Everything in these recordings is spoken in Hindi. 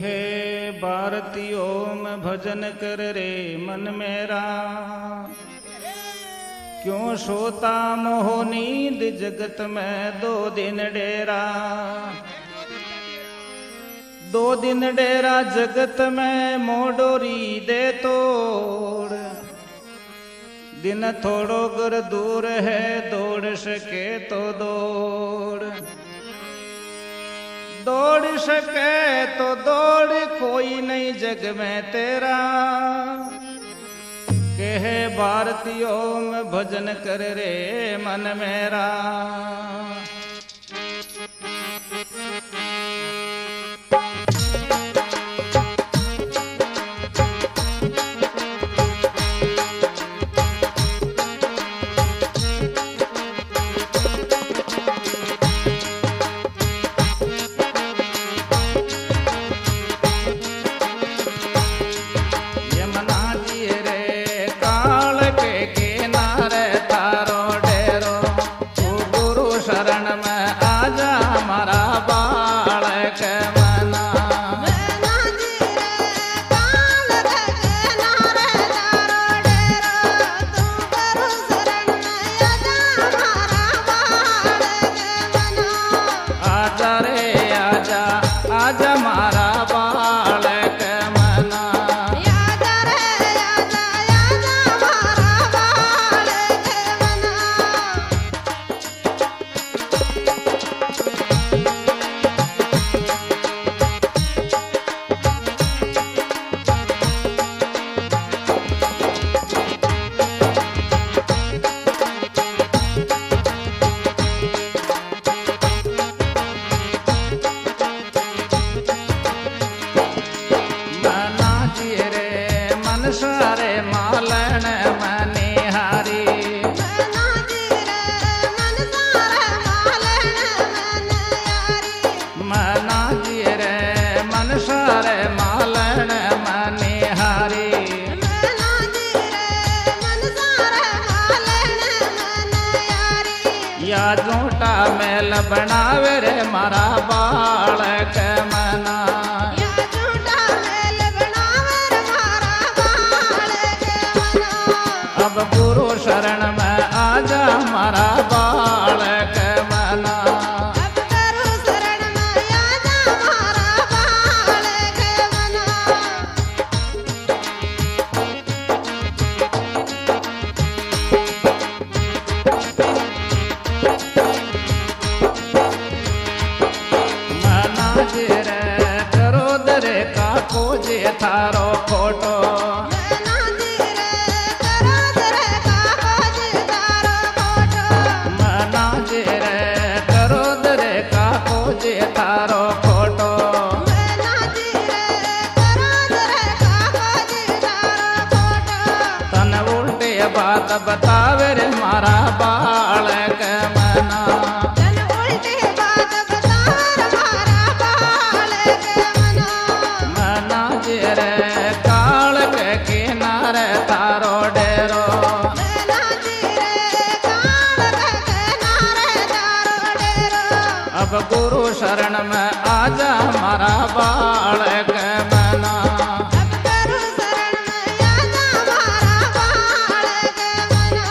हे भारतीयों में भजन कर रे मन मेरा, क्यों सोता मोह नींद जगत में दो दिन डेरा। दो दिन डेरा जगत में मोडोरी दे तोड़, दिन थोड़ो घर दूर है दौड़ सके तो दौड़। दौड़ सके तो दौड़ कोई नहीं जग में तेरा, कह भारतीयों में भजन कर रे मन मेरा। या झूठा मेल बनावे रे मारा बालक मना, या झूठा मेल बनावे रे मारा बालक मना। अब गुरु शरण में आजा मारा बालक मना, अब गुरु शरण में आजा मारा बालक मना। खोजे थारो फोटो मना धीरे करो धीरे का खोजे थारो फोटो। मना धीरे करो धीरे का खोजे थारो फोटो। मना धीरे करो धीरे का खोजे थारो फोटो। तन उल्टे बात बतावे रे मारा बालक मना, तन उल्टे बात बतावे रे मारा बालक मना। मना जेरे काल के किनारे तारो डेरो, मना धीरे काल के किनारे तारो डेरो। अब गुरु शरण में आजा मारा बालक मना। अब गुरु शरण में आजा मारा बालक मना।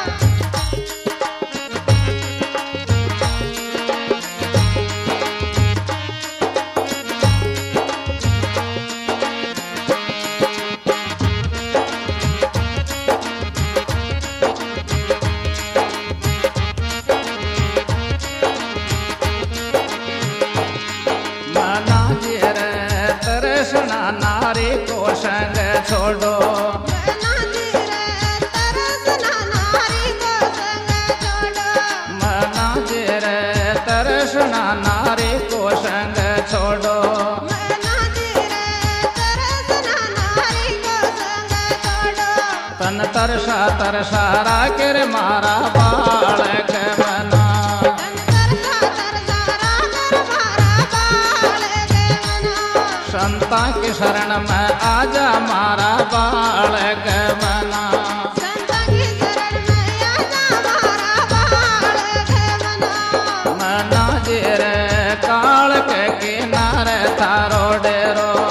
मना जेरे तरसना नारी को संग छोड़ो, मना धीरे तरसना नारी को संग छोड़ो। मना जेरे तरसना नारी को संग छोड़ो। मना धीरे तरसना नारी को संग छोड़ो। तन तरसा तरसा राकर मारा बालक मना, तन तरसा तरसा राकर मारा बालक मना। संता की शरण में आजा मारा बालक मना। संत की शरण में आजा मारा बालक मना। मना जेरे काल के किनारे तारो डेरो,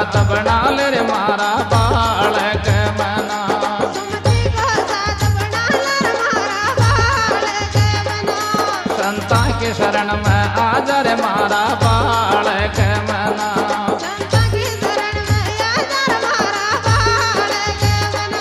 साथ बना ले रे मारा बालक मना। सुमति को साथ बना ले मारा बालक मना। संता की शरण में आजा रे मारा बालक मना। संता की शरण में आजा रे मारा बालक मना।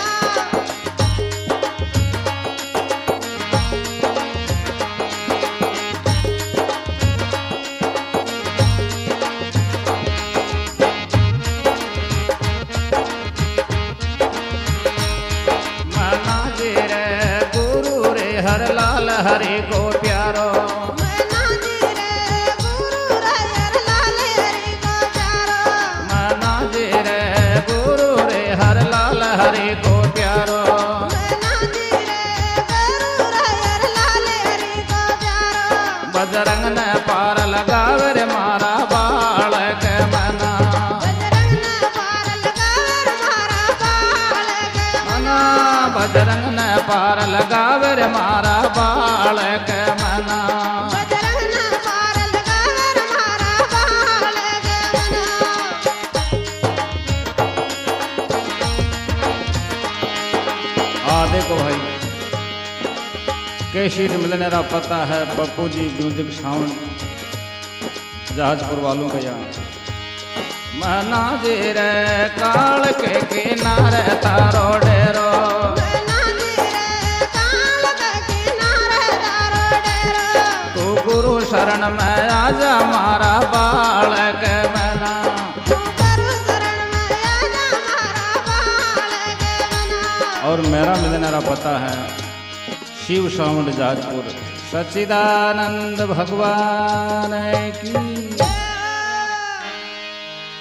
मना जी रे गुरु रे हर लाल हरि को प्यारो। मना जी रे गुरु रे हर लाल हरि को प्यारो। मना जी रे गुरु रे हर लाल हरि को प्यारो। मना जी रे गुरु रे हर लाल हरि को प्यारो। बजरंग ने पार लगावे रे मारा बालक मना। बजरंग ने पार लगावे रे मारा बालक मना बजरंग ने पार लगावे रे मारा बालक मना। बजरंग ने पार लगावे रे मारा बालक मना। देखो भाई कैसी मिलने का पता है पप्पू जी म्यूजिक साउंड जहाजपुर वालों का यहाँ। मना जी रे काल के किनारे तारो डेरो। मना जी रे काल के किनारे तारो डेरो। तू गुरु शरण में आजा मारा बालक मना। तू गुरु शरण में आजा मारा बालक मना। और मेरा मिलने का पता है शिव साउंड जहाजपुर। सच्चिदानंद भगवान की